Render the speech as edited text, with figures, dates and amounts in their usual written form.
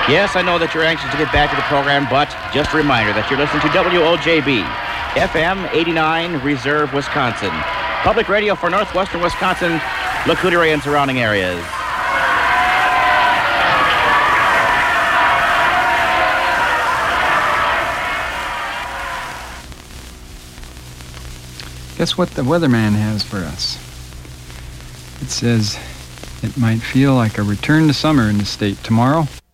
Yes, I know that you're anxious to get back to the program, but just a reminder that you're listening to WOJB, FM 89, Reserve, Wisconsin. Public radio for northwestern Wisconsin, Lac-Courte and surrounding areas. Guess what the weatherman has for us? It says it might feel like a return to summer in the state tomorrow.